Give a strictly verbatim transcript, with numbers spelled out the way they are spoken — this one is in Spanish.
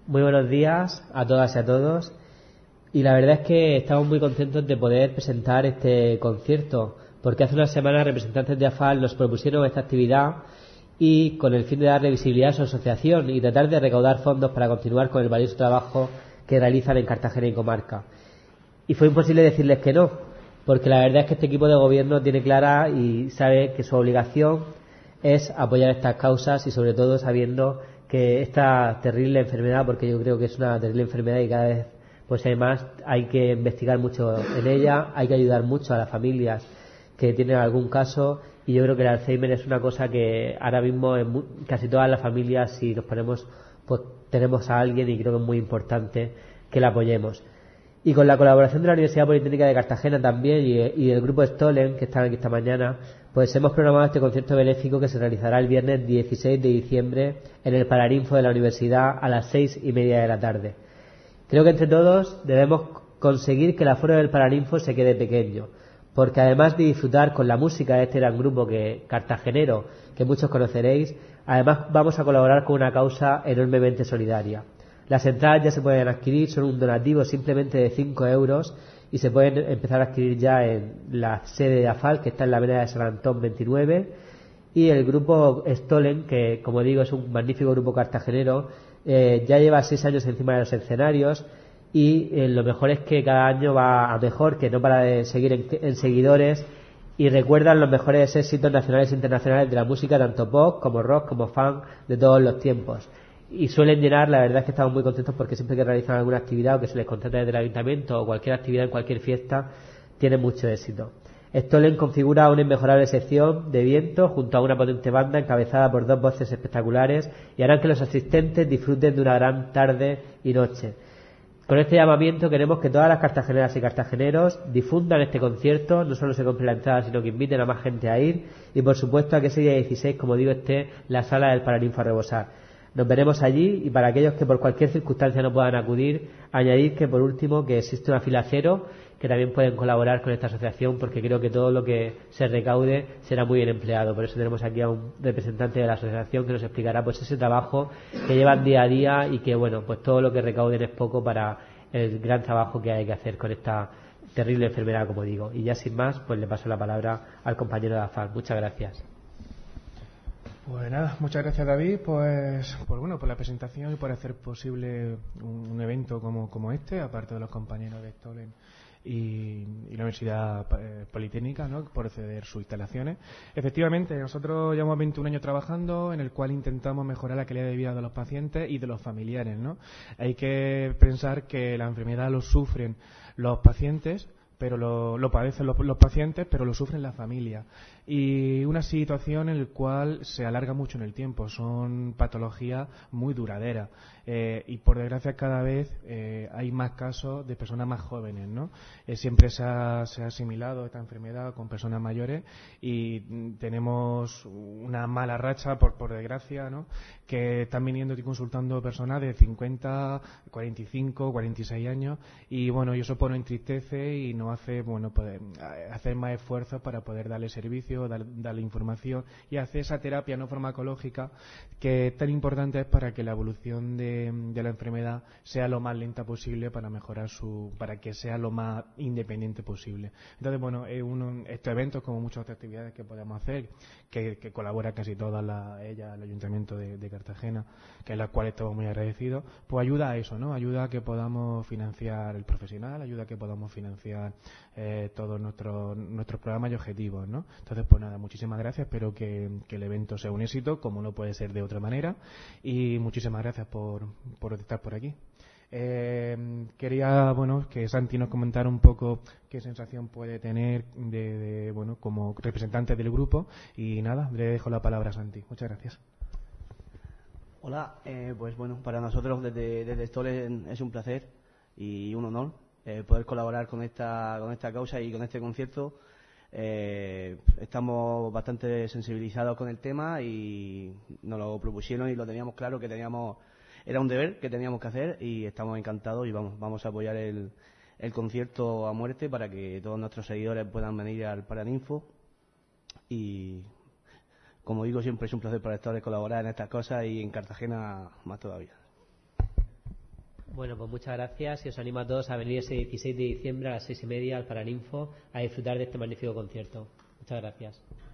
Muy buenos días a todas y a todos. Y la verdad es que estamos muy contentos de poder presentar este concierto, porque hace unas semanas representantes de A F A L nos propusieron esta actividad y con el fin de darle visibilidad a su asociación y tratar de recaudar fondos para continuar con el valioso trabajo que realizan en Cartagena y comarca. Y fue imposible decirles que no, porque la verdad es que este equipo de gobierno tiene clara y sabe que su obligación es apoyar estas causas y sobre todo sabiendo que esta terrible enfermedad, porque yo creo que es una terrible enfermedad y cada vez pues además hay que investigar mucho en ella, hay que ayudar mucho a las familias que tienen algún caso, y yo creo que el Alzheimer es una cosa que ahora mismo en casi todas las familias, si nos ponemos, pues tenemos a alguien, y creo que es muy importante que la apoyemos. Y con la colaboración de la Universidad Politécnica de Cartagena también y, y del grupo Stolen, que están aquí esta mañana, pues hemos programado este concierto benéfico que se realizará el viernes dieciséis de diciembre en el Paraninfo de la Universidad a las seis y media de la tarde. Creo que entre todos debemos conseguir que el aforo del Paraninfo se quede pequeño, porque además de disfrutar con la música de este gran grupo que cartagenero, que muchos conoceréis, además vamos a colaborar con una causa enormemente solidaria. Las entradas ya se pueden adquirir, son un donativo simplemente de cinco euros y se pueden empezar a adquirir ya en la sede de A F A L, que está en la avenida de San Antón veintinueve, y el grupo Stolen, que como digo es un magnífico grupo cartagenero, eh, ya lleva seis años encima de los escenarios y eh, lo mejor es que cada año va a mejor, que no para de seguir en, en seguidores, y recuerdan los mejores éxitos nacionales e internacionales de la música, tanto pop como rock como funk de todos los tiempos. Y suelen llenar, la verdad es que estamos muy contentos porque siempre que realizan alguna actividad o que se les contrata desde el ayuntamiento o cualquier actividad en cualquier fiesta, tienen mucho éxito. Stolen configura una inmejorable sección de viento junto a una potente banda encabezada por dos voces espectaculares y harán que los asistentes disfruten de una gran tarde y noche. Con este llamamiento queremos que todas las cartageneras y cartageneros difundan este concierto, no solo se compre la entrada, sino que inviten a más gente a ir y por supuesto a que ese día dieciséis, como digo, esté la sala del Paraninfo a rebosar. Nos veremos allí, y para aquellos que por cualquier circunstancia no puedan acudir, añadir que por último que existe una fila cero, que también pueden colaborar con esta asociación, porque creo que todo lo que se recaude será muy bien empleado. Por eso tenemos aquí a un representante de la asociación que nos explicará pues ese trabajo que llevan día a día y que bueno, pues todo lo que recauden es poco para el gran trabajo que hay que hacer con esta terrible enfermedad, como digo. Y ya sin más, pues le paso la palabra al compañero de A F A L. Muchas gracias. Pues nada, muchas gracias David, pues, pues bueno, por la presentación y por hacer posible un, un evento como, como este, aparte de los compañeros de Stolen y, y la Universidad eh, Politécnica, ¿no?, por ceder sus instalaciones. Efectivamente, nosotros llevamos veintiún años trabajando, en el cual intentamos mejorar la calidad de vida de los pacientes y de los familiares, ¿no? Hay que pensar que la enfermedad lo sufren los pacientes, pero lo, lo padecen los, los pacientes, pero lo sufren las familias. Y una situación en la cual se alarga mucho en el tiempo. Son patologías muy duraderas. Eh, y por desgracia cada vez eh, hay más casos de personas más jóvenes, ¿no? Eh, siempre se ha, se ha asimilado esta enfermedad con personas mayores y mm, tenemos una mala racha, por, por desgracia, ¿no?, que están viniendo y consultando personas de cincuenta, cuarenta y cinco, cuarenta y seis años, y bueno, y eso pues nos entristece y nos hace, bueno, poder hacer más esfuerzos para poder darle servicio, dar, darle información y hacer esa terapia no farmacológica que tan importante es para que la evolución de, de la enfermedad sea lo más lenta posible, para mejorar su, para que sea lo más independiente posible. Entonces, bueno, es uno, estos eventos, como muchas otras actividades que podemos hacer, que, que colabora casi todas las, ellas, el Ayuntamiento de, de Cartagena, que es la cual estamos muy agradecidos, pues ayuda a eso, ¿no? Ayuda a que podamos financiar el profesional, ayuda a que podamos financiar eh, todos nuestros nuestros programas y objetivos, ¿no? Entonces, pues nada, muchísimas gracias, espero que, que el evento sea un éxito, como no puede ser de otra manera, y muchísimas gracias por, por estar por aquí. Eh, quería, bueno, que Santi nos comentara un poco qué sensación puede tener de, de, bueno, como representante del grupo, y nada, le dejo la palabra a Santi. Muchas gracias. Hola, eh, pues bueno, para nosotros desde, desde Stolen es un placer y un honor eh, poder colaborar con esta, con esta causa y con este concierto. Eh, estamos bastante sensibilizados con el tema y nos lo propusieron y lo teníamos claro que teníamos, era un deber que teníamos que hacer, y estamos encantados y vamos, vamos a apoyar el, el concierto a muerte para que todos nuestros seguidores puedan venir al Paraninfo. Y como digo, siempre es un placer para Stolen colaborar en estas cosas, y en Cartagena más todavía. Bueno, pues muchas gracias y os animo a todos a venir ese dieciséis de diciembre a las seis y media al Paraninfo a disfrutar de este magnífico concierto. Muchas gracias.